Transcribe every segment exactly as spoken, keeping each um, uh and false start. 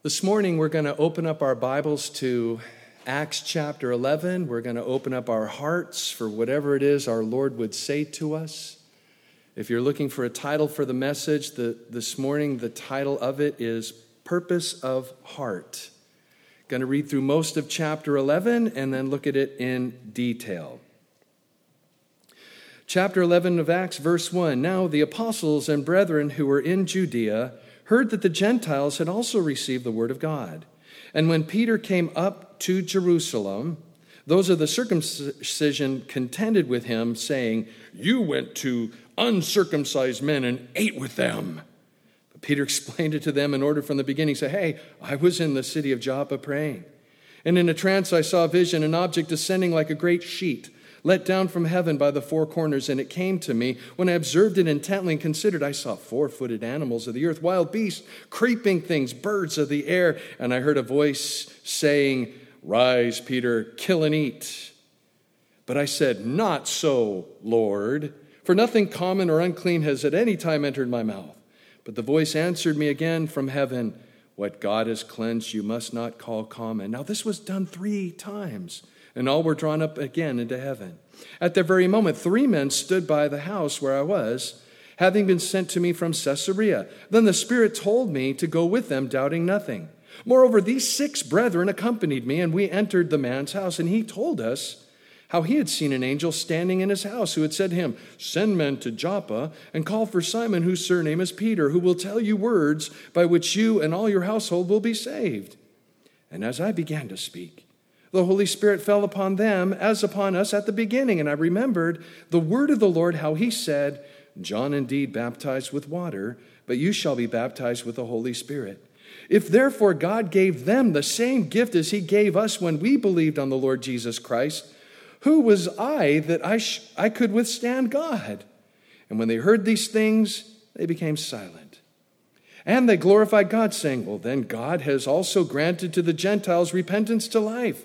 This morning, we're going to open up our Bibles to Acts chapter eleven. We're going to open up our hearts for whatever it is our Lord would say to us. If you're looking for a title for the message, the, this morning, the title of it is Purpose of Heart. Going to read through most of chapter eleven and then look at it in detail. Chapter eleven of Acts, verse one. Now the apostles and brethren who were in Judea heard that the Gentiles had also received the word of God. And when Peter came up to Jerusalem, those of the circumcision contended with him, saying, "You went to uncircumcised men and ate with them." But Peter explained it to them in order from the beginning. He said, "Hey, I was in the city of Joppa praying. And in a trance I saw a vision, an object descending like a great sheet, let down from heaven by the four corners, and it came to me. When I observed it intently and considered, I saw four-footed animals of the earth, wild beasts, creeping things, birds of the air. And I heard a voice saying, 'Rise, Peter, kill and eat.' But I said, 'Not so, Lord, for nothing common or unclean has at any time entered my mouth.' But the voice answered me again from heaven, 'What God has cleansed, you must not call common.' Now this was done three times. And all were drawn up again into heaven. At that very moment, three men stood by the house where I was, having been sent to me from Caesarea. Then the Spirit told me to go with them, doubting nothing. Moreover, these six brethren accompanied me, and we entered the man's house. And he told us how he had seen an angel standing in his house, who had said to him, 'Send men to Joppa and call for Simon, whose surname is Peter, who will tell you words by which you and all your household will be saved.' And as I began to speak, the Holy Spirit fell upon them as upon us at the beginning. And I remembered the word of the Lord, how he said, 'John indeed baptized with water, but you shall be baptized with the Holy Spirit.' If therefore God gave them the same gift as he gave us when we believed on the Lord Jesus Christ, who was I that I, sh- I could withstand God?" And when they heard these things, they became silent. And they glorified God, saying, "Well, then God has also granted to the Gentiles repentance to life."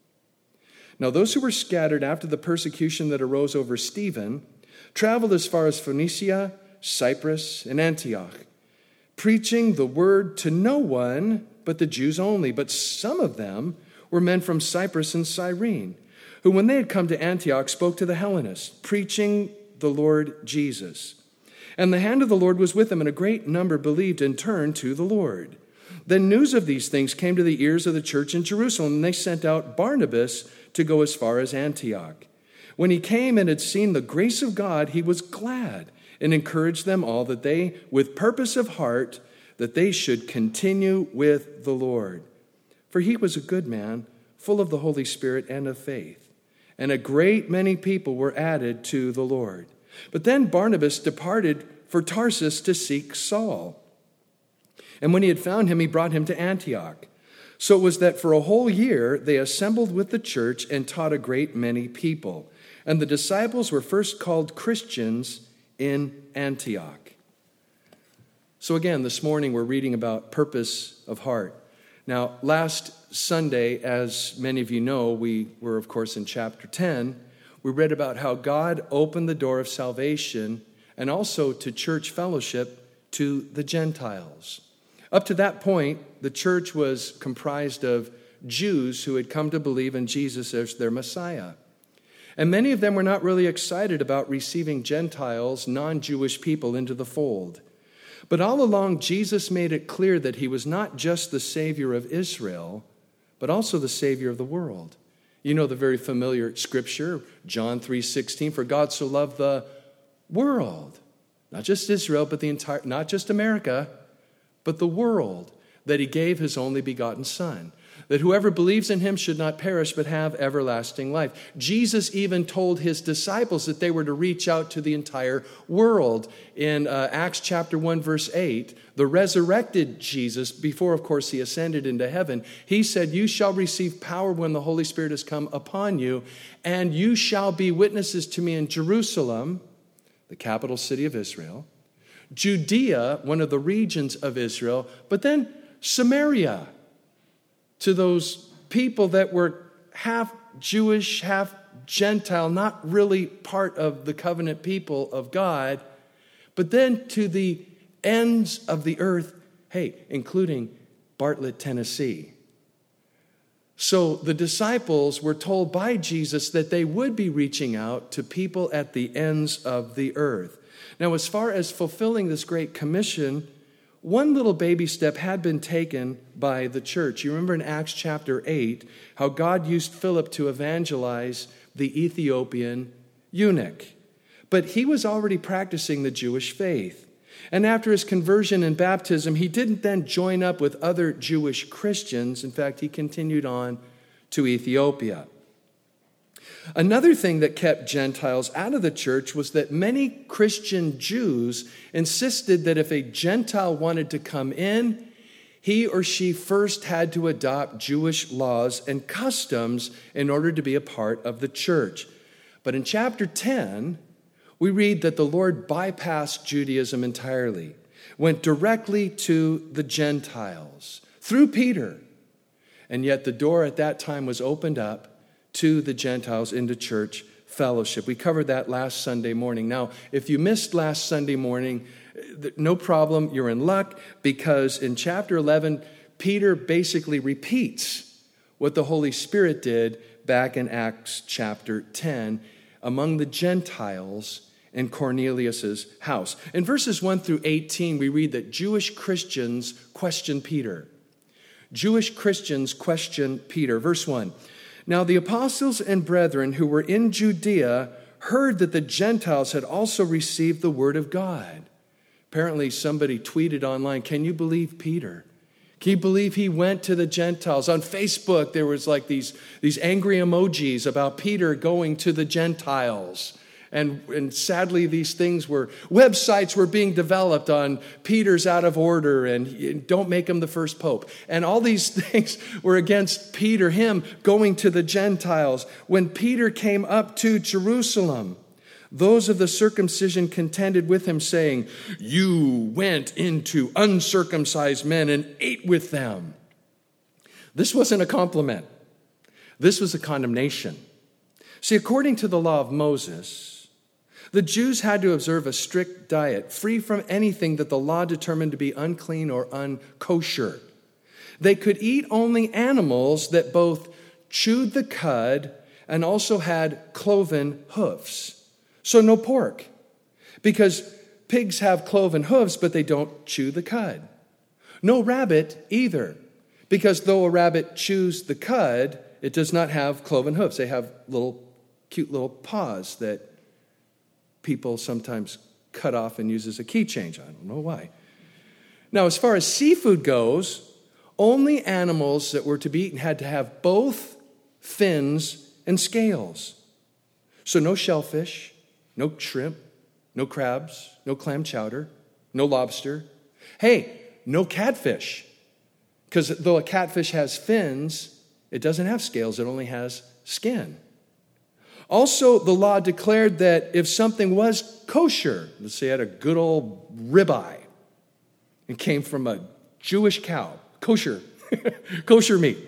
Now those who were scattered after the persecution that arose over Stephen traveled as far as Phoenicia, Cyprus, and Antioch, preaching the word to no one but the Jews only. But some of them were men from Cyprus and Cyrene, who when they had come to Antioch spoke to the Hellenists, preaching the Lord Jesus. And the hand of the Lord was with them, and a great number believed and turned to the Lord. Then news of these things came to the ears of the church in Jerusalem, and they sent out Barnabas to go as far as Antioch. When he came and had seen the grace of God, he was glad and encouraged them all that they, with purpose of heart, that they should continue with the Lord. For he was a good man, full of the Holy Spirit and of faith. And a great many people were added to the Lord. But then Barnabas departed for Tarsus to seek Saul. And when he had found him, he brought him to Antioch. So it was that for a whole year they assembled with the church and taught a great many people. And the disciples were first called Christians in Antioch. So again, this morning we're reading about purpose of heart. Now, last Sunday, as many of you know, we were, of course, in chapter ten. We read about how God opened the door of salvation and also to church fellowship to the Gentiles. Up to that point, the church was comprised of Jews who had come to believe in Jesus as their Messiah. And many of them were not really excited about receiving Gentiles, non-Jewish people, into the fold. But all along, Jesus made it clear that he was not just the Savior of Israel, but also the Savior of the world. You know the very familiar scripture, John three sixteen, "For God so loved the world," not just Israel, but the entire, not just America, but the world, that he gave his only begotten Son, that whoever believes in him should not perish but have everlasting life. Jesus even told his disciples that they were to reach out to the entire world. In uh, Acts chapter one, verse eight, the resurrected Jesus, before, of course, he ascended into heaven, he said, "You shall receive power when the Holy Spirit has come upon you, and you shall be witnesses to me in Jerusalem," the capital city of Israel, Judea, one of the regions of Israel, but then Samaria, to those people that were half Jewish, half Gentile, not really part of the covenant people of God, but then to the ends of the earth, hey, including Bartlett, Tennessee. So the disciples were told by Jesus that they would be reaching out to people at the ends of the earth. Now, as far as fulfilling this great commission, one little baby step had been taken by the church. You remember in Acts chapter eight, how God used Philip to evangelize the Ethiopian eunuch. But he was already practicing the Jewish faith. And after his conversion and baptism, he didn't then join up with other Jewish Christians. In fact, he continued on to Ethiopia. Another thing that kept Gentiles out of the church was that many Christian Jews insisted that if a Gentile wanted to come in, he or she first had to adopt Jewish laws and customs in order to be a part of the church. But in chapter ten, we read that the Lord bypassed Judaism entirely, went directly to the Gentiles through Peter. And yet the door at that time was opened up to the Gentiles into church fellowship. We covered that last Sunday morning. Now, if you missed last Sunday morning, no problem, you're in luck, because in chapter eleven, Peter basically repeats what the Holy Spirit did back in Acts chapter ten among the Gentiles in Cornelius' house. In verses one through eighteen, we read that Jewish Christians question Peter. Jewish Christians question Peter. Verse one, now the apostles and brethren who were in Judea heard that the Gentiles had also received the word of God. Apparently somebody tweeted online, can you believe Peter? Can you believe he went to the Gentiles? On Facebook, there was like these, these angry emojis about Peter going to the Gentiles. And, and sadly, these things were, websites were being developed on Peter's out of order and don't make him the first pope. And all these things were against Peter, him going to the Gentiles. When Peter came up to Jerusalem, those of the circumcision contended with him, saying, you went into uncircumcised men and ate with them. This wasn't a compliment. This was a condemnation. See, according to the law of Moses, the Jews had to observe a strict diet, free from anything that the law determined to be unclean or unkosher. They could eat only animals that both chewed the cud and also had cloven hoofs. So no pork, because pigs have cloven hoofs, but they don't chew the cud. No rabbit either, because though a rabbit chews the cud, it does not have cloven hoofs. They have little, cute little paws that people sometimes cut off and use as a key change. I don't know why. Now, as far as seafood goes, only animals that were to be eaten had to have both fins and scales. So no shellfish, no shrimp, no crabs, no clam chowder, no lobster. Hey, no catfish. Because though a catfish has fins, it doesn't have scales, it only has skin. Also, the law declared that if something was kosher, let's say it had a good old ribeye, and came from a Jewish cow, kosher, kosher meat,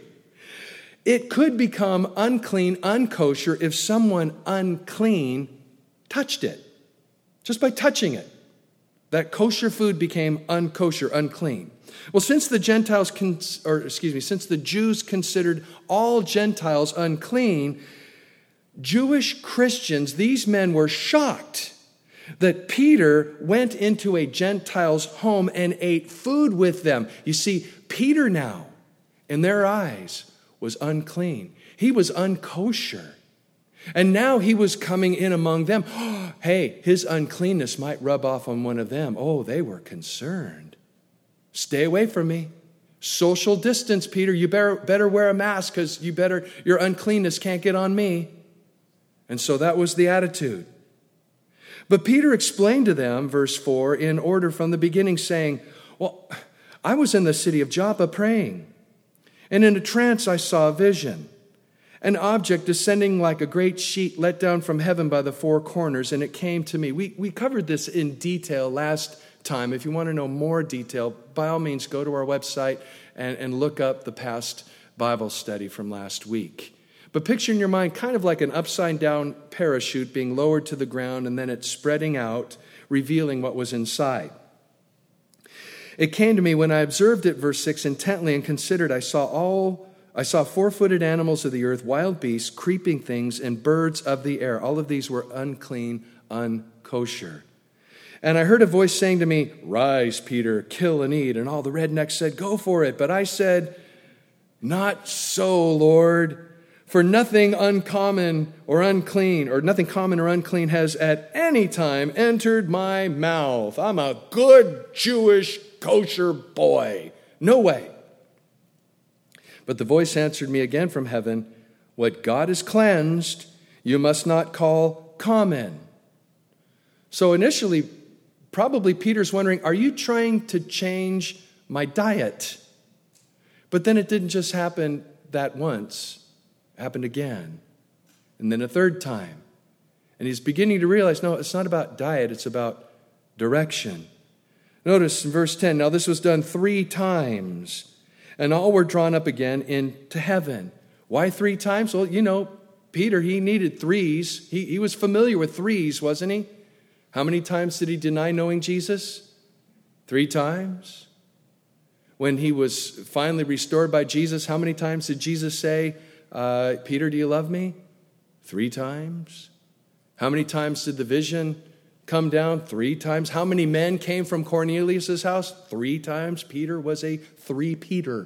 it could become unclean, unkosher if someone unclean touched it. Just by touching it, that kosher food became unkosher, unclean. Well, since the Gentiles, cons- or excuse me, since the Jews considered all Gentiles unclean, Jewish Christians, these men were shocked that Peter went into a Gentile's home and ate food with them. You see, Peter now, in their eyes, was unclean. He was unkosher. And now he was coming in among them. Oh, hey, his uncleanness might rub off on one of them. Oh, they were concerned. Stay away from me. Social distance, Peter. You better, better wear a mask because you better, your uncleanness can't get on me. And so that was the attitude. But Peter explained to them, verse four, in order from the beginning, saying, well, I was in the city of Joppa praying, and in a trance I saw a vision, an object descending like a great sheet let down from heaven by the four corners, and it came to me. We, we covered this in detail last time. If you want to know more detail, by all means, go to our website and, and look up the past Bible study from last week. But picture in your mind kind of like an upside-down parachute being lowered to the ground and then it's spreading out, revealing what was inside. It came to me when I observed it, verse six, intently and considered, I saw all I saw four-footed animals of the earth, wild beasts, creeping things, and birds of the air. All of these were unclean, unkosher. And I heard a voice saying to me, rise, Peter, kill and eat. And all the rednecks said, go for it. But I said, not so, Lord, for nothing uncommon or unclean, or nothing common or unclean has at any time entered my mouth. I'm a good Jewish kosher boy. No way. But the voice answered me again from heaven, what God has cleansed, you must not call common. So initially, probably Peter's wondering, are you trying to change my diet? But then it didn't just happen that once. It happened again. And then a third time. And he's beginning to realize, no, it's not about diet, it's about direction. Notice in verse ten, now this was done three times. And all were drawn up again into heaven. Why three times? Well, you know, Peter, he needed threes. He, he was familiar with threes, wasn't he? How many times did he deny knowing Jesus? Three times. When he was finally restored by Jesus, how many times did Jesus say, uh, Peter, do you love me? Three times. How many times did the vision come down? Three times. How many men came from Cornelius' house? Three times. Peter was a three-Peter.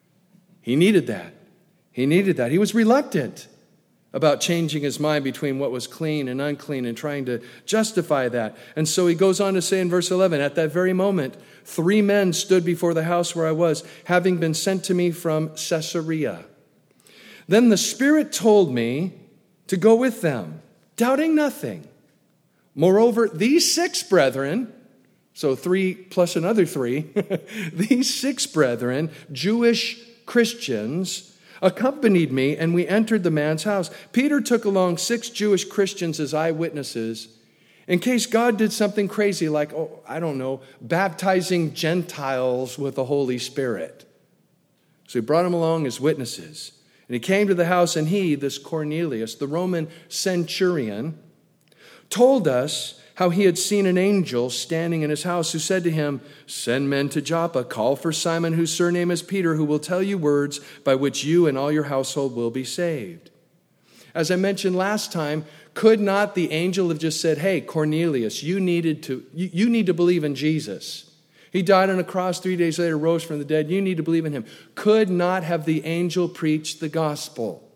He needed that. He needed that. He was reluctant about changing his mind between what was clean and unclean and trying to justify that. And so he goes on to say in verse eleven, at that very moment, three men stood before the house where I was, having been sent to me from Caesarea. Then the Spirit told me to go with them, doubting nothing. Moreover, these six brethren, so three plus another three, these six brethren, Jewish Christians, accompanied me, and we entered the man's house. Peter took along six Jewish Christians as eyewitnesses in case God did something crazy like, oh, I don't know, baptizing Gentiles with the Holy Spirit. So he brought them along as witnesses. And he came to the house, and he, this Cornelius, the Roman centurion, told us how he had seen an angel standing in his house who said to him, send men to Joppa, call for Simon, whose surname is Peter, who will tell you words by which you and all your household will be saved. As I mentioned last time, could not the angel have just said, hey, Cornelius, you needed to, you, you need to believe in Jesus. He died on a cross, three days later, rose from the dead. You need to believe in him. Could not have the angel preached the gospel.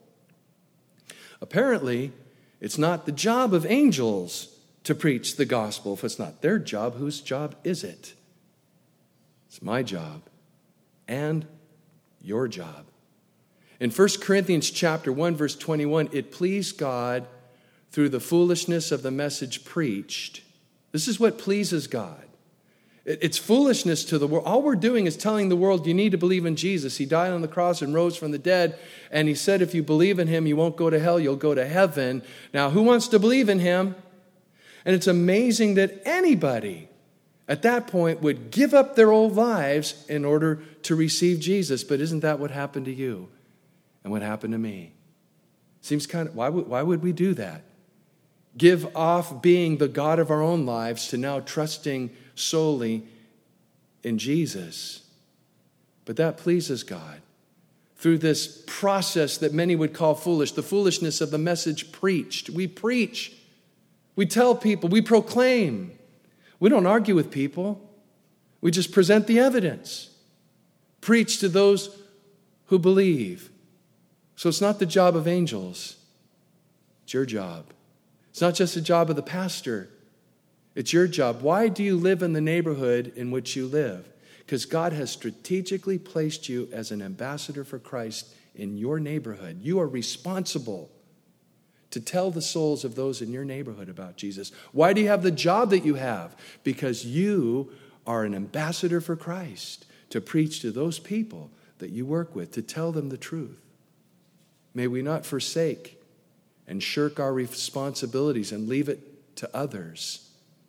Apparently, it's not the job of angels to preach the gospel. If it's not their job, whose job is it? It's my job and your job. In First Corinthians chapter one, verse twenty-one, it pleased God through the foolishness of the message preached. This is what pleases God. It's foolishness to the world. All we're doing is telling the world, you need to believe in Jesus. He died on the cross and rose from the dead. And he said, if you believe in him, you won't go to hell, you'll go to heaven. Now, who wants to believe in him? And it's amazing that anybody at that point would give up their old lives in order to receive Jesus. But isn't that what happened to you and what happened to me? Seems kind of, why would, why would we do that? Give off being the God of our own lives to now trusting solely in Jesus. But that pleases God. Through this process that many would call foolish, the foolishness of the message preached. We preach. We tell people. We proclaim. We don't argue with people. We just present the evidence. Preach to those who believe. So it's not the job of angels. It's your job. It's not just the job of the pastor. It's your job. Why do you live in the neighborhood in which you live? Because God has strategically placed you as an ambassador for Christ in your neighborhood. You are responsible to tell the souls of those in your neighborhood about Jesus. Why do you have the job that you have? Because you are an ambassador for Christ to preach to those people that you work with, to tell them the truth. May we not forsake and shirk our responsibilities and leave it to others.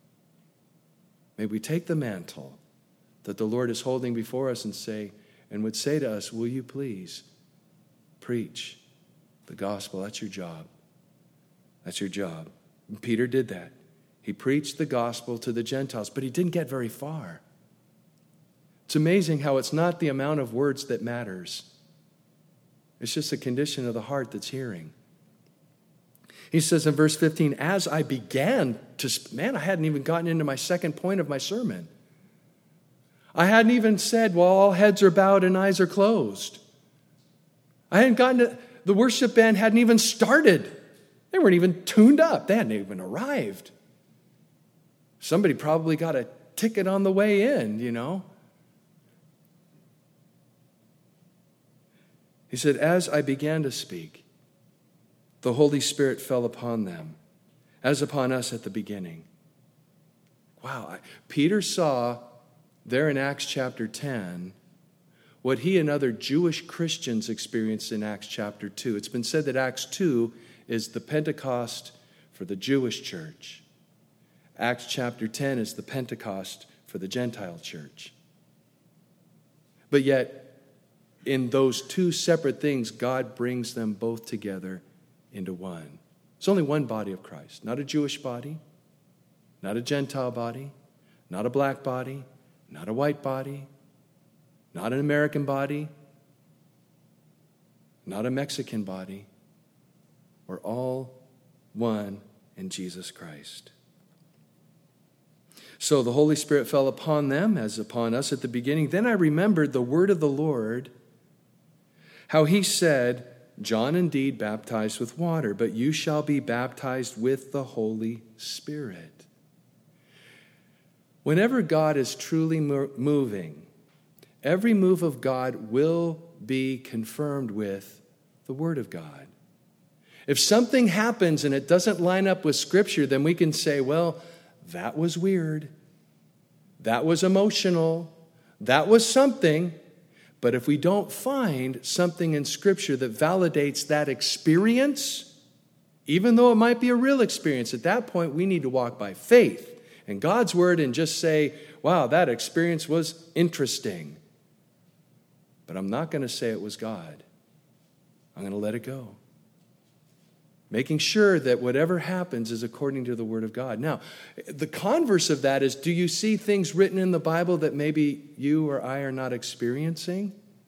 May we take the mantle that the Lord is holding before us and say, and would say to us, will you please preach the gospel? That's your job. That's your job. And Peter did that. He preached the gospel to the Gentiles, but he didn't get very far. It's amazing how it's not the amount of words that matters. It's just the condition of the heart that's hearing. He says in verse fifteen, as I began to, man, I hadn't even gotten into my second point of my sermon. I hadn't even said, well, all heads are bowed and eyes are closed. I hadn't gotten to, the worship band hadn't even started. They weren't even tuned up. They hadn't even arrived. Somebody probably got a ticket on the way in, you know. He said, as I began to speak, the Holy Spirit fell upon them, as upon us at the beginning. Wow. Peter saw there in Acts chapter ten what he and other Jewish Christians experienced in Acts chapter two. It's been said that Acts two is the Pentecost for the Jewish church. Acts chapter ten is the Pentecost for the Gentile church. But yet, in those two separate things, God brings them both together into one. It's only one body of Christ, not a Jewish body, not a Gentile body, not a black body, not a white body, not an American body, not a Mexican body. We're all one in Jesus Christ. So the Holy Spirit fell upon them as upon us at the beginning. Then I remembered the word of the Lord, how he said, John indeed baptized with water, but you shall be baptized with the Holy Spirit. Whenever God is truly moving, every move of God will be confirmed with the Word of God. If something happens and it doesn't line up with Scripture, then we can say, well, that was weird. That was emotional. That was something. But if we don't find something in Scripture that validates that experience, even though it might be a real experience, at that point we need to walk by faith in God's Word and just say, wow, that experience was interesting. But I'm not going to say it was God. I'm going to let it go. Making sure that whatever happens is according to the Word of God. Now, the converse of that is, do you see things written in the Bible that maybe you or I are not experiencing?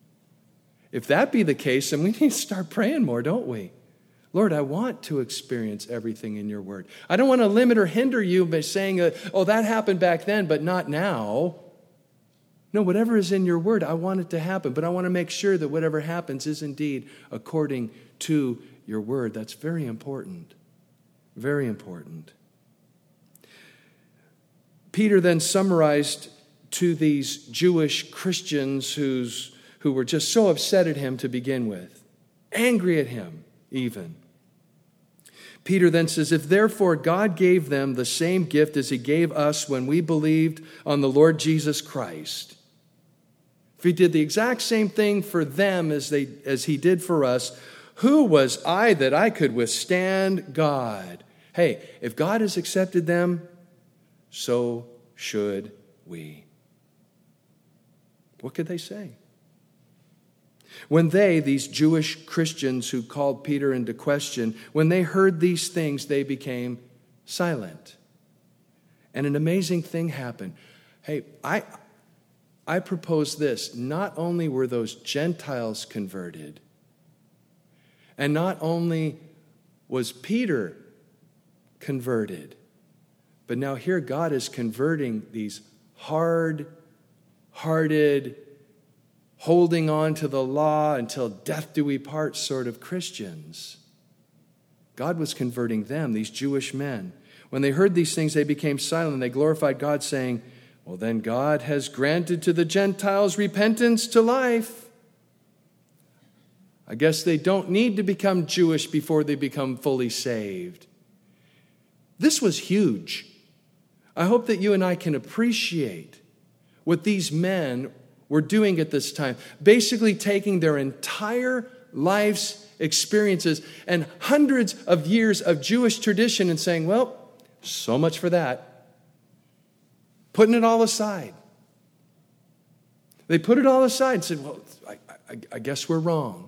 If that be the case, then we need to start praying more, don't we? Lord, I want to experience everything in your Word. I don't want to limit or hinder you by saying, uh, oh, that happened back then, but not now. No, whatever is in your Word, I want it to happen. But I want to make sure that whatever happens is indeed according to your Word. That's very important. Very important. Peter then summarized to these Jewish Christians who's, who were just so upset at him to begin with, angry at him even. Peter then says, if therefore God gave them the same gift as he gave us when we believed on the Lord Jesus Christ, if he did the exact same thing for them as they as he did for us, who was I that I could withstand God? Hey, if God has accepted them, so should we. What could they say? When they, these Jewish Christians who called Peter into question, when they heard these things, they became silent. And an amazing thing happened. Hey, I, I propose this. Not only were those Gentiles converted, and not only was Peter converted, but now here God is converting these hard-hearted, holding on to the law until death do we part sort of Christians. God was converting them, these Jewish men. When they heard these things, they became silent and they glorified God, saying, well, then God has granted to the Gentiles repentance to life. I guess they don't need to become Jewish before they become fully saved. This was huge. I hope that you and I can appreciate what these men were doing at this time. Basically taking their entire life's experiences and hundreds of years of Jewish tradition and saying, well, so much for that. Putting it all aside. They put it all aside and said, well, I, I, I guess we're wrong.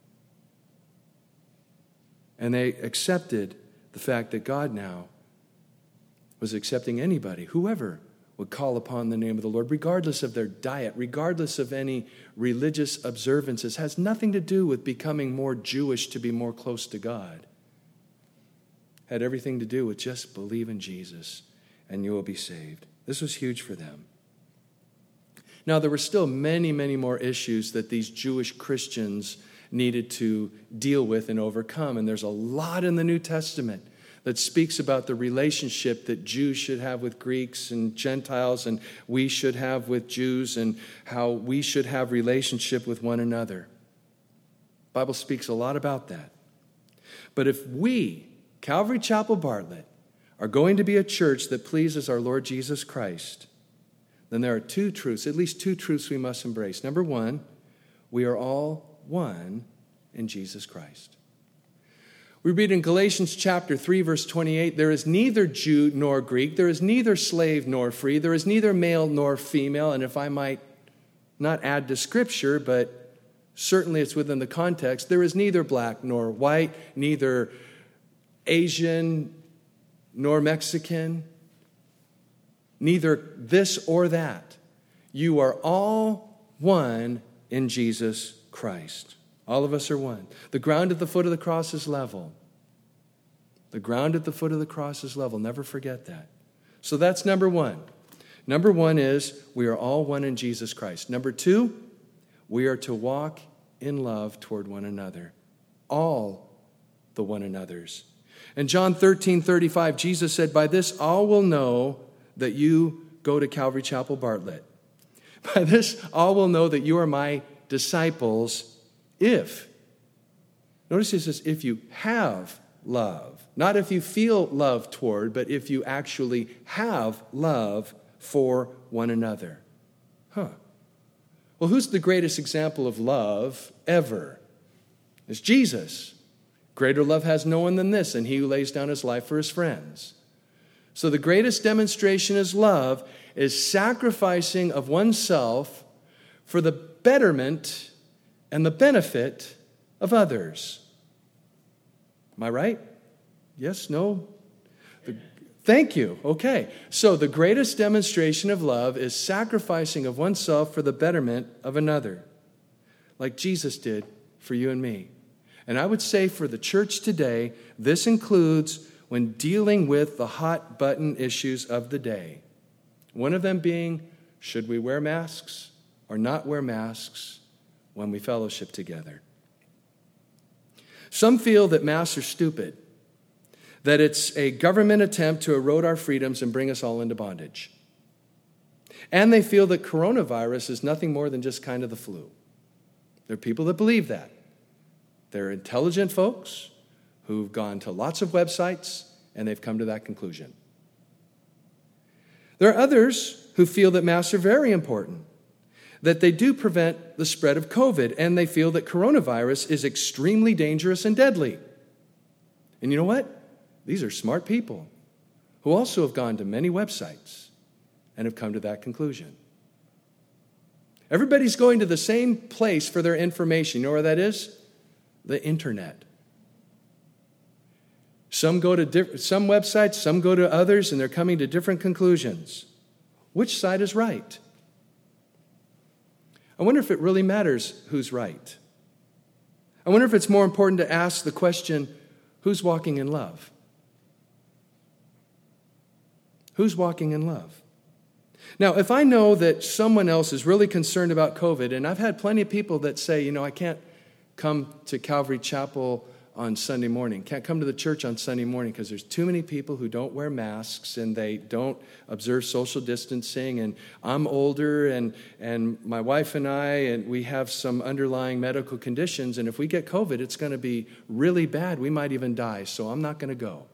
And they accepted the fact that God now was accepting anybody, whoever would call upon the name of the Lord, regardless of their diet, regardless of any religious observances. It has nothing to do with becoming more Jewish to be more close to God. It had everything to do with just believe in Jesus and you will be saved. This was huge for them. Now, there were still many, many more issues that these Jewish Christians needed to deal with and overcome. And there's a lot in the New Testament that speaks about the relationship that Jews should have with Greeks and Gentiles, and we should have with Jews, and how we should have relationship with one another. The Bible speaks a lot about that. But if we, Calvary Chapel Bartlett, are going to be a church that pleases our Lord Jesus Christ, then there are two truths, at least two truths we must embrace. Number one, we are all one in Jesus Christ. We read in Galatians chapter three, verse twenty-eight, there is neither Jew nor Greek, there is neither slave nor free, there is neither male nor female, and if I might not add to Scripture, but certainly it's within the context, there is neither black nor white, neither Asian nor Mexican, neither this or that. You are all one in Jesus Christ. All of us are one. The ground at the foot of the cross is level. The ground at the foot of the cross is level. Never forget that. So that's number one. Number one is we are all one in Jesus Christ. Number two, we are to walk in love toward one another. All the one another's. In John thirteen thirty-five, Jesus said, by this all will know that you go to Calvary Chapel Bartlett. By this all will know that you are my disciples if, notice he says, if you have love, not if you feel love toward, but if you actually have love for one another. Huh. Well, who's the greatest example of love ever? It's Jesus. Greater love has no one than this, and he who lays down his life for his friends. So the greatest demonstration of love is sacrificing of oneself for the betterment and the benefit of others. Am I right? Yes? No? The, thank you. Okay. So the greatest demonstration of love is sacrificing of oneself for the betterment of another, like Jesus did for you and me. And I would say for the church today, this includes when dealing with the hot button issues of the day. One of them being, should we wear masks or not wear masks when we fellowship together? Some feel that masks are stupid, that it's a government attempt to erode our freedoms and bring us all into bondage. And they feel that coronavirus is nothing more than just kind of the flu. There are people that believe that. They're intelligent folks who've gone to lots of websites and they've come to that conclusion. There are others who feel that masks are very important, that they do prevent the spread of COVID, and they feel that coronavirus is extremely dangerous and deadly. And you know what? These are smart people who also have gone to many websites and have come to that conclusion. Everybody's going to the same place for their information. You know where that is? The internet. Some go to diff- some websites, some go to others, and they're coming to different conclusions. Which side is right? I wonder if it really matters who's right. I wonder if it's more important to ask the question, who's walking in love? Who's walking in love? Now, if I know that someone else is really concerned about COVID, and I've had plenty of people that say, you know, I can't come to Calvary Chapel on Sunday morning, can't come to the church on Sunday morning because there's too many people who don't wear masks and they don't observe social distancing, and I'm older, and and my wife and I, and we have some underlying medical conditions, and if we get COVID, it's going to be really bad. We might even die, so I'm not going to go.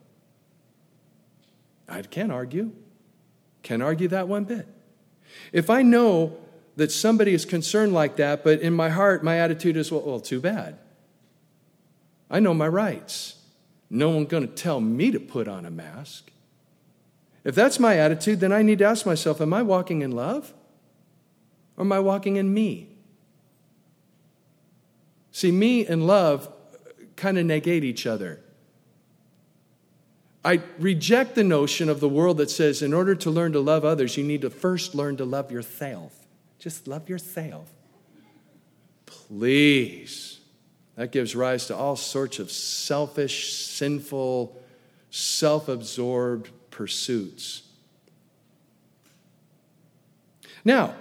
I can't argue. Can't argue that one bit. If I know that somebody is concerned like that, but in my heart, my attitude is, well, well too bad. I know my rights. No one's going to tell me to put on a mask. If that's my attitude, then I need to ask myself, am I walking in love? Or am I walking in me? See, me and love kind of negate each other. I reject the notion of the world that says in order to learn to love others, you need to first learn to love yourself. Just love yourself. Please. That gives rise to all sorts of selfish, sinful, self-absorbed pursuits. Now,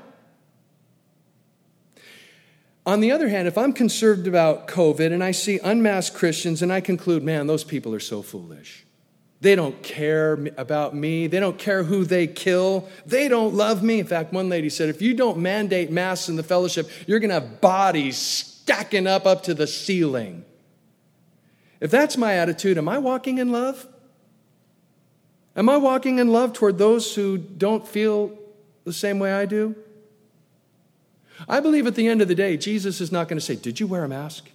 on the other hand, if I'm concerned about COVID and I see unmasked Christians and I conclude, man, those people are so foolish. They don't care about me. They don't care who they kill. They don't love me. In fact, one lady said, if you don't mandate masks in the fellowship, you're going to have bodies stacking up up to the ceiling. If that's my attitude, am I walking in love? Am I walking in love toward those who don't feel the same way I do? I believe at the end of the day, Jesus is not going to say, did you wear a mask?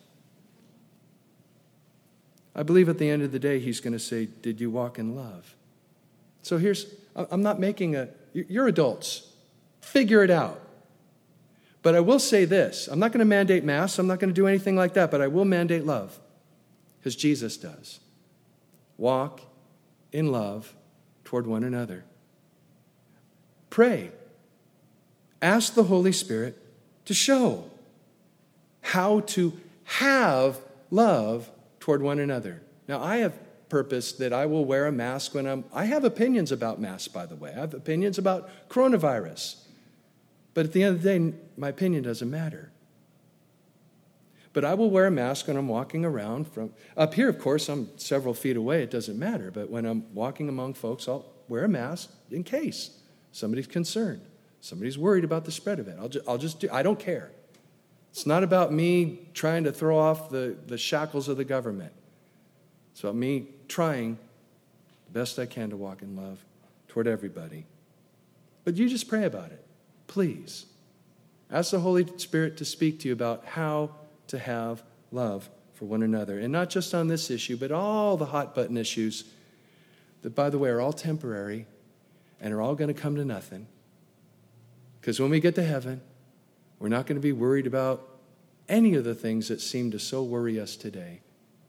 I believe at the end of the day, he's going to say, did you walk in love? So here's, I'm not making a, you're adults. Figure it out. But I will say this, I'm not going to mandate masks. I'm not going to do anything like that, but I will mandate love. Because Jesus does. Walk in love toward one another. Pray. Ask the Holy Spirit to show how to have love toward one another. Now, I have purposed that I will wear a mask when I'm, I have opinions about masks, by the way. I have opinions about coronavirus. But at the end of the day, my opinion doesn't matter. But I will wear a mask when I'm walking around. From up here, of course, I'm several feet away. It doesn't matter. But when I'm walking among folks, I'll wear a mask in case somebody's concerned. Somebody's worried about the spread of it. I'll just, I'll just do, I don't care. It's not about me trying to throw off the, the shackles of the government. It's about me trying the best I can to walk in love toward everybody. But you just pray about it. Please. Ask the Holy Spirit to speak to you about how to have love for one another. And not just on this issue, but all the hot button issues that, by the way, are all temporary and are all going to come to nothing. Because when we get to heaven, we're not going to be worried about any of the things that seem to so worry us today.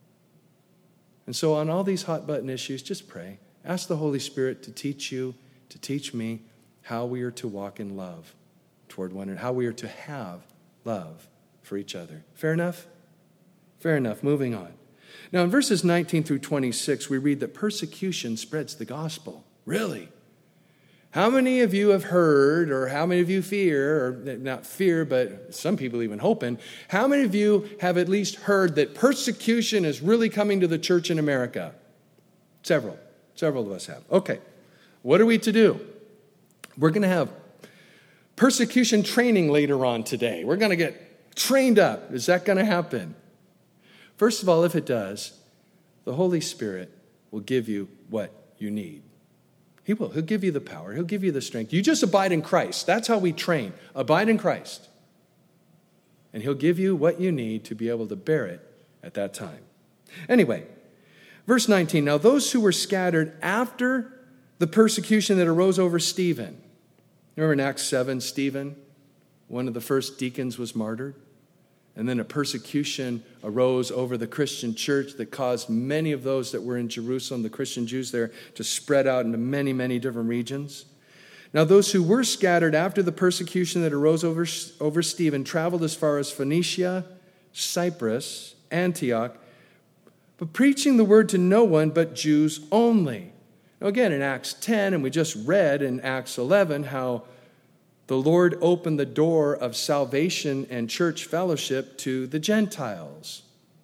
And so on all these hot button issues, just pray. Ask the Holy Spirit to teach you, to teach me how we are to walk in love toward one another, how we are to have love for each other. Fair enough? Fair enough. Moving on. Now in verses nineteen through twenty-six, we read that persecution spreads the gospel. Really? How many of you have heard, or how many of you fear, or not fear, but some people even hoping, how many of you have at least heard that persecution is really coming to the church in America? Several. Several of us have. Okay. What are we to do? We're going to have persecution training later on today. We're going to get trained up. Is that going to happen? First of all, if it does, the Holy Spirit will give you what you need. He will. He'll give you the power. He'll give you the strength. You just abide in Christ. That's how we train. Abide in Christ. And he'll give you what you need to be able to bear it at that time. Anyway, verse nineteen. Now those who were scattered after the persecution that arose over Stephen. Remember in Acts seven, Stephen, one of the first deacons, was martyred. And then a persecution arose over the Christian church that caused many of those that were in Jerusalem, the Christian Jews there, to spread out into many, many different regions. Now those who were scattered after the persecution that arose over, over Stephen traveled as far as Phoenicia, Cyprus, Antioch, but preaching the word to no one but Jews only. Now again, in Acts ten, and we just read in Acts eleven how the Lord opened the door of salvation and church fellowship to the Gentiles.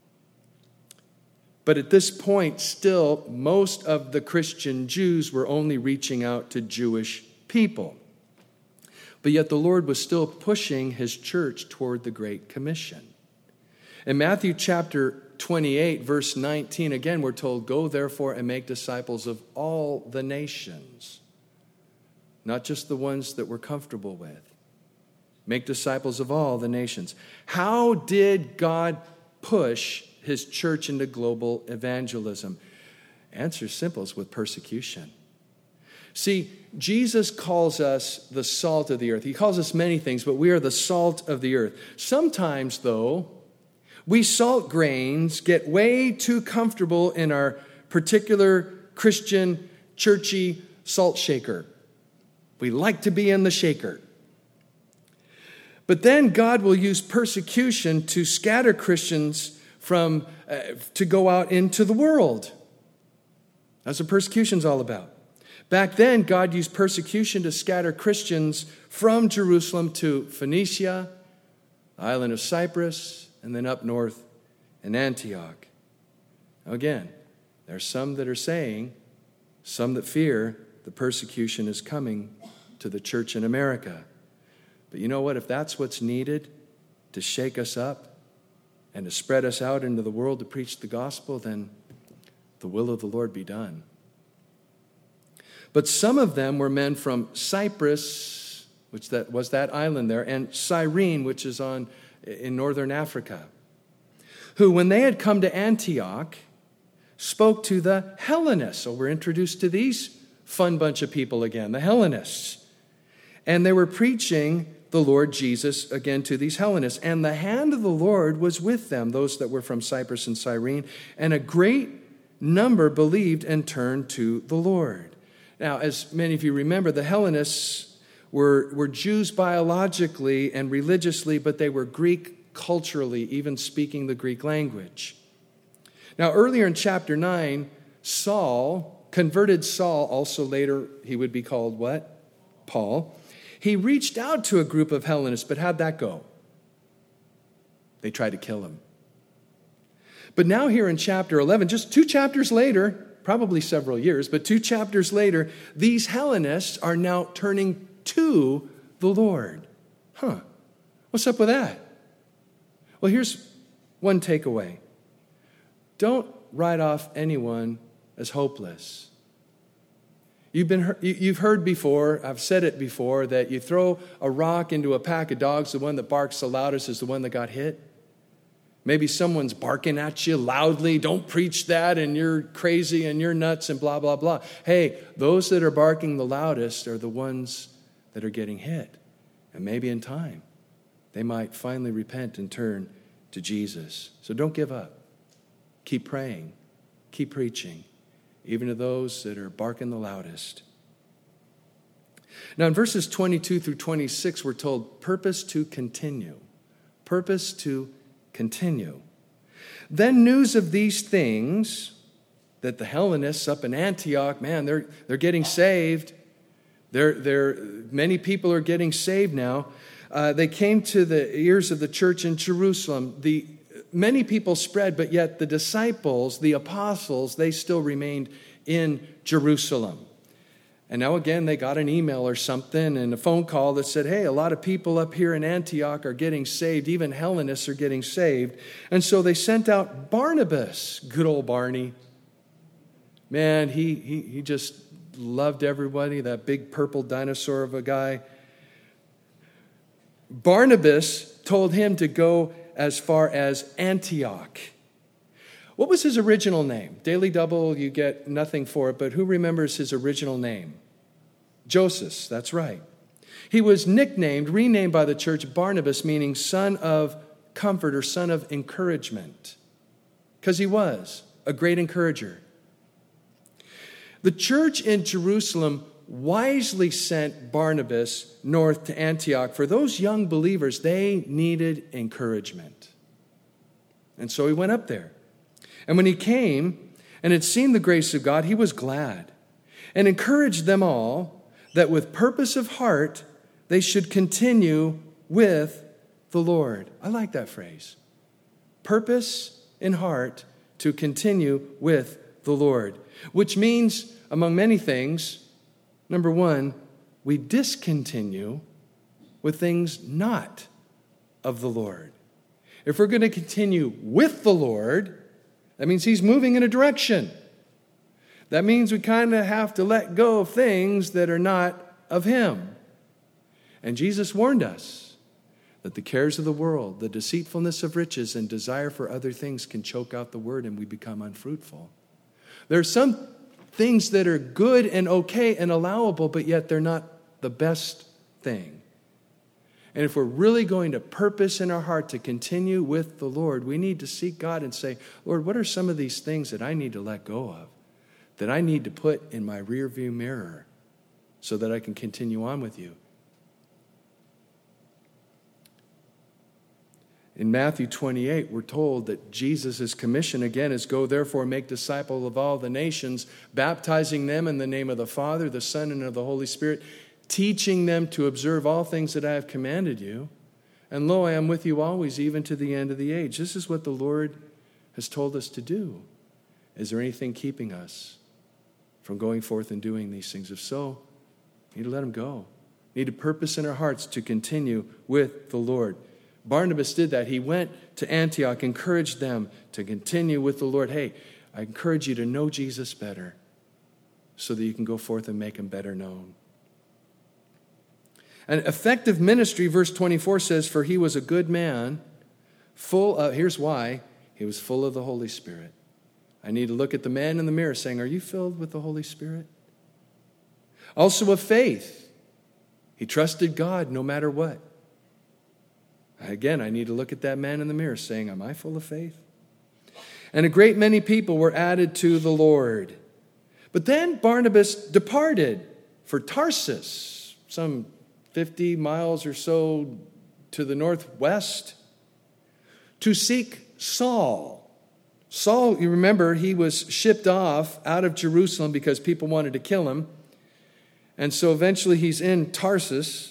But at this point, still, most of the Christian Jews were only reaching out to Jewish people. But yet the Lord was still pushing his church toward the Great Commission. In Matthew chapter twenty-eight, verse nineteen, again, we're told, "Go therefore and make disciples of all the nations." Not just the ones that we're comfortable with. Make disciples of all the nations. How did God push his church into global evangelism? Answer simple, is with persecution. See, Jesus calls us the salt of the earth. He calls us many things, but we are the salt of the earth. Sometimes, though, we salt grains get way too comfortable in our particular Christian, churchy salt shaker. We like to be in the shaker. But then God will use persecution to scatter Christians from, uh, to go out into the world. That's what persecution's all about. Back then, God used persecution to scatter Christians from Jerusalem to Phoenicia, the island of Cyprus, and then up north in Antioch. Now again, there are some that are saying, some that fear, the persecution is coming to the church in America. But you know what? If that's what's needed to shake us up and to spread us out into the world to preach the gospel, then the will of the Lord be done. But some of them were men from Cyprus, which that was that island there, and Cyrene, which is on in northern Africa, who, when they had come to Antioch, spoke to the Hellenists. So we're introduced to these fun bunch of people again, the Hellenists. And they were preaching the Lord Jesus again to these Hellenists. And the hand of the Lord was with them, those that were from Cyprus and Cyrene, and a great number believed and turned to the Lord. Now, as many of you remember, the Hellenists were, were Jews biologically and religiously, but they were Greek culturally, even speaking the Greek language. Now, earlier in chapter nine, Saul, converted Saul, also later he would be called what? Paul. He reached out to a group of Hellenists, but how'd that go? They tried to kill him. But now here in chapter eleven, just two chapters later, probably several years, but two chapters later, these Hellenists are now turning to the Lord. Huh. What's up with that? Well, here's one takeaway. Don't write off anyone as hopeless. You've been, you've heard before, I've said it before, that you throw a rock into a pack of dogs, the one that barks the loudest is the one that got hit. Maybe someone's barking at you loudly, don't preach that, and you're crazy and you're nuts and blah, blah, blah. Hey, those that are barking the loudest are the ones that are getting hit. And maybe in time, they might finally repent and turn to Jesus. So don't give up. Keep praying. Keep preaching, even to those that are barking the loudest. Now, in verses twenty-two through twenty-six, we're told, purpose to continue. Purpose to continue. Then news of these things, that the Hellenists up in Antioch, man, they're, they're getting saved. They're, they're, many people are getting saved now. Uh, they came to the ears of the church in Jerusalem. The Many people spread, but yet the disciples, the apostles, they still remained in Jerusalem. And now again, they got an email or something and a phone call that said, hey, a lot of people up here in Antioch are getting saved. Even Hellenists are getting saved. And so they sent out Barnabas, good old Barney. Man, he, he, he just loved everybody, that big purple dinosaur of a guy. Barnabas told him to go as far as Antioch. What was his original name? Daily Double, you get nothing for it, but who remembers his original name? Joseph, that's right. He was nicknamed, renamed by the church Barnabas, meaning son of comfort or son of encouragement, because he was a great encourager. The church in Jerusalem wisely sent Barnabas north to Antioch. For those young believers, they needed encouragement. And so he went up there. And when he came and had seen the grace of God, he was glad and encouraged them all that with purpose of heart, they should continue with the Lord. I like that phrase. Purpose in heart to continue with the Lord, which means, among many things, number one, we discontinue with things not of the Lord. If we're going to continue with the Lord, that means he's moving in a direction. That means we kind of have to let go of things that are not of him. And Jesus warned us that the cares of the world, the deceitfulness of riches, and desire for other things can choke out the word and we become unfruitful. There are some things that are good and okay and allowable, but yet they're not the best thing. And if we're really going to purpose in our heart to continue with the Lord, we need to seek God and say, Lord, what are some of these things that I need to let go of that I need to put in my rearview mirror so that I can continue on with you. In Matthew twenty-eight, we're told that Jesus' commission again is, go therefore make disciples of all the nations, baptizing them in the name of the Father, the Son, and of the Holy Spirit, teaching them to observe all things that I have commanded you. And lo, I am with you always, even to the end of the age. This is what the Lord has told us to do. Is there anything keeping us from going forth and doing these things? If so, we need to let them go. We need a purpose in our hearts to continue with the Lord. Barnabas did that. He went to Antioch, encouraged them to continue with the Lord. Hey, I encourage you to know Jesus better so that you can go forth and make him better known. An effective ministry, verse twenty-four says, for he was a good man, full of, here's why, he was full of the Holy Spirit. I need to look at the man in the mirror saying, are you filled with the Holy Spirit? Also of faith. He trusted God no matter what. Again, I need to look at that man in the mirror saying, am I full of faith? And a great many people were added to the Lord. But then Barnabas departed for Tarsus, some fifty miles or so to the northwest, to seek Saul. Saul, you remember, he was shipped off out of Jerusalem because people wanted to kill him. And so eventually he's in Tarsus.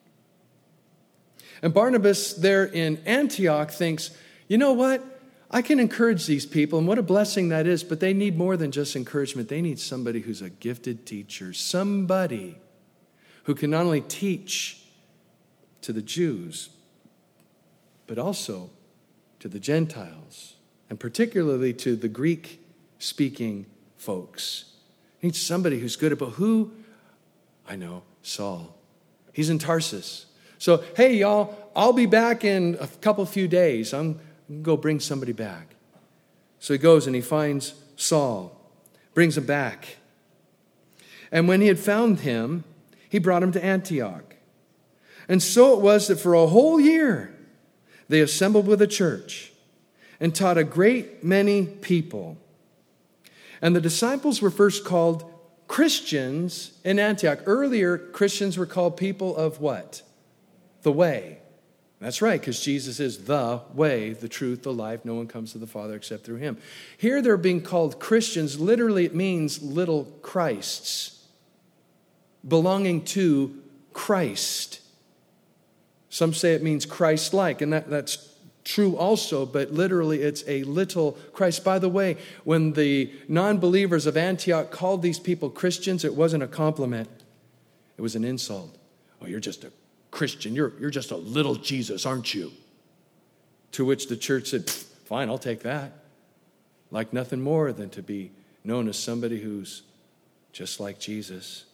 And Barnabas there in Antioch thinks, you know what? I can encourage these people, and what a blessing that is, but they need more than just encouragement. They need somebody who's a gifted teacher, somebody who can not only teach to the Jews, but also to the Gentiles, and particularly to the Greek-speaking folks. He needs somebody who's good about who? I know, Saul. He's in Tarsus. So, hey, y'all, I'll be back in a couple few days. I'm going to go bring somebody back. So he goes and he finds Saul, brings him back. And when he had found him, he brought him to Antioch. And so it was that for a whole year they assembled with a church and taught a great many people. And the disciples were first called Christians in Antioch. Earlier, Christians were called people of what? The way. That's right, because Jesus is the way, the truth, the life. No one comes to the Father except through him. Here they're being called Christians. Literally, it means little Christs, belonging to Christ. Some say it means Christ-like, and that, that's true also, but literally it's a little Christ. By the way, when the non-believers of Antioch called these people Christians, it wasn't a compliment. It was an insult. Oh, you're just a Christian. You're, you're just a little Jesus, aren't you? To which the church said, fine, I'll take that. Like nothing more than to be known as somebody who's just like Jesus.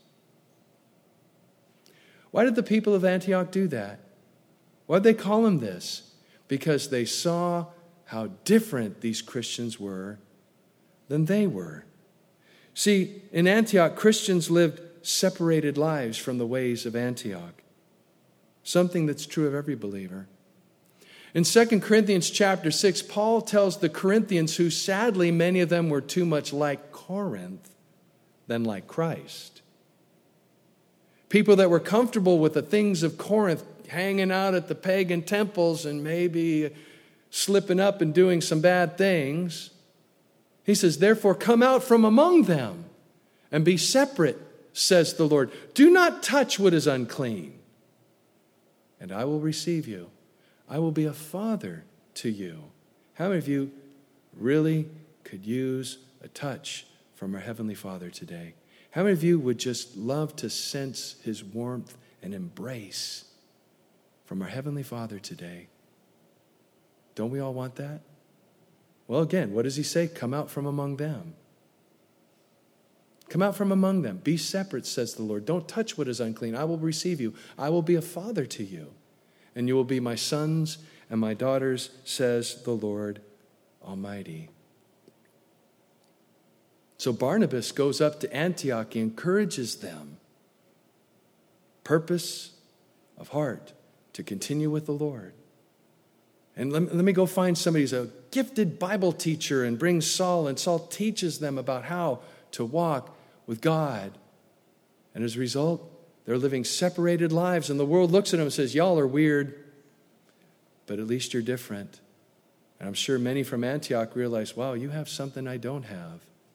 Why did the people of Antioch do that? Why did they call him this? Because they saw how different these Christians were than they were. See, in Antioch, Christians lived separated lives from the ways of Antioch. Something that's true of every believer. In Second Corinthians chapter six, Paul tells the Corinthians, who sadly many of them were too much like Corinth than like Christ. People that were comfortable with the things of Corinth, hanging out at the pagan temples and maybe slipping up and doing some bad things. He says, therefore come out from among them and be separate, says the Lord. Do not touch what is unclean, and I will receive you. I will be a father to you. How many of you really could use a touch from our Heavenly Father today? How many of you would just love to sense his warmth and embrace from our Heavenly Father today? Don't we all want that? Well, again, what does he say? Come out from among them. Come out from among them. Be separate, says the Lord. Don't touch what is unclean. I will receive you. I will be a father to you. And you will be my sons and my daughters, says the Lord Almighty. So Barnabas goes up to Antioch. He encourages them. Purpose of heart to continue with the Lord. And let me, let me go find somebody who's a gifted Bible teacher and brings Saul, and Saul teaches them about how to walk with God. And as a result, they're living separated lives. And the world looks at them and says, y'all are weird, but at least you're different. And I'm sure many from Antioch realize, wow, you have something I don't have.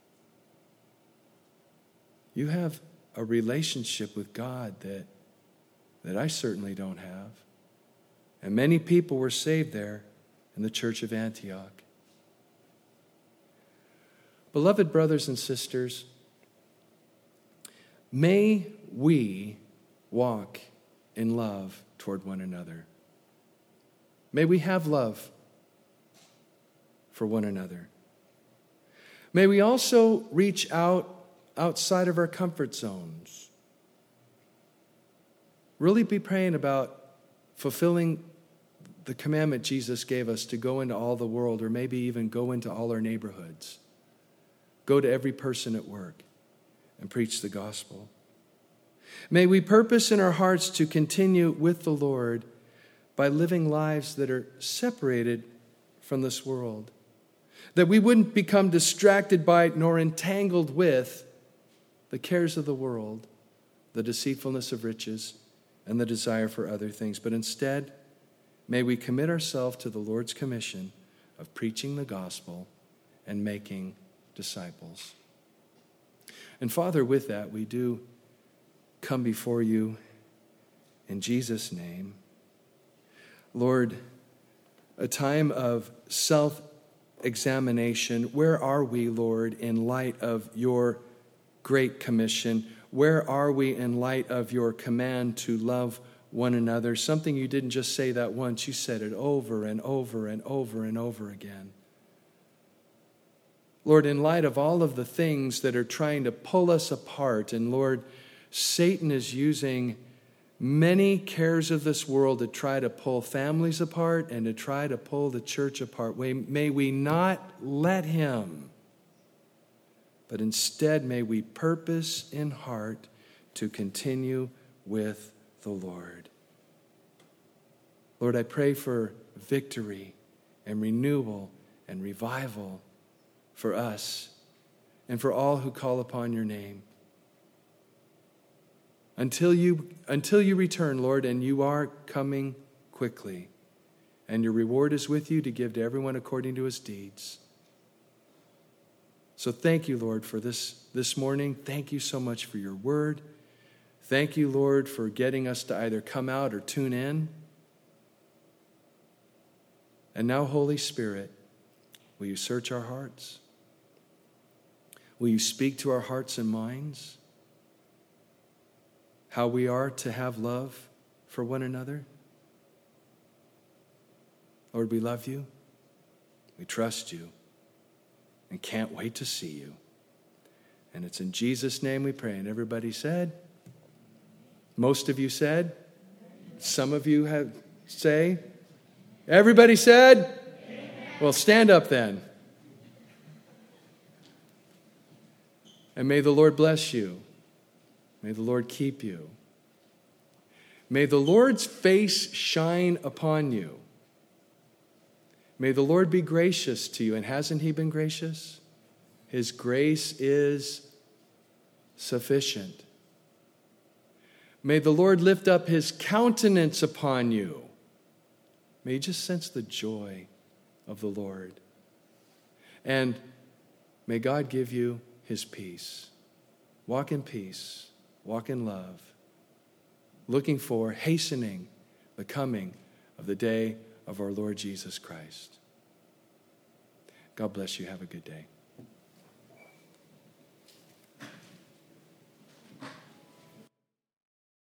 You have a relationship with God that, that I certainly don't have. And many people were saved there in the church of Antioch. Beloved brothers and sisters, may we walk in love toward one another. May we have love for one another. May we also reach out outside of our comfort zones. Really be praying about fulfilling the commandment Jesus gave us to go into all the world, or maybe even go into all our neighborhoods. Go to every person at work and preach the gospel. May we purpose in our hearts to continue with the Lord by living lives that are separated from this world. That we wouldn't become distracted by nor entangled with the cares of the world, the deceitfulness of riches, and the desire for other things. But instead, may we commit ourselves to the Lord's commission of preaching the gospel and making disciples. And Father, with that, we do come before you in Jesus' name. Lord, a time of self-examination. Where are we, Lord, in light of your great commission? Where are we in light of your command to love one another? Something you didn't just say that once, you said it over and over and over and over again. Lord, in light of all of the things that are trying to pull us apart, and Lord, Satan is using many cares of this world to try to pull families apart and to try to pull the church apart. May we not let him, but instead may we purpose in heart to continue with the Lord. Lord, I pray for victory and renewal and revival for us and for all who call upon your name. Until you, until you return, Lord, and you are coming quickly, and your reward is with you to give to everyone according to his deeds. So thank you, Lord, for this, this morning. Thank you so much for your word. Thank you, Lord, for getting us to either come out or tune in. And now, Holy Spirit, will you search our hearts? Will you speak to our hearts and minds? How we are to have love for one another? Lord, we love you. We trust you. And can't wait to see you. And it's in Jesus' name we pray. And everybody said? Most of you said? Some of you have say? Everybody said? Amen. Well, stand up then. And may the Lord bless you. May the Lord keep you. May the Lord's face shine upon you. May the Lord be gracious to you. And hasn't he been gracious? His grace is sufficient. May the Lord lift up his countenance upon you. May you just sense the joy of the Lord. And may God give you his peace. Walk in peace. Walk in love. Looking for, hastening the coming of the day of our Lord Jesus Christ. God bless you. Have a good day.